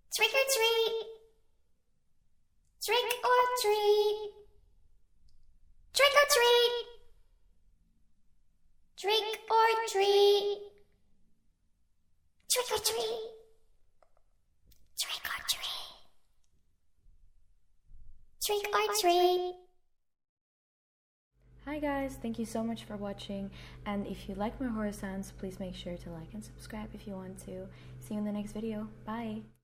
Trick or treat. Trick or treat. Trick or treat. Trick or treat. Trick or treat. Trick or treat. Trick or treat. Hi guys, thank you so much for watching, and if you like my horror sounds, please make sure to like and subscribe if you want to. See you in the next video. Bye!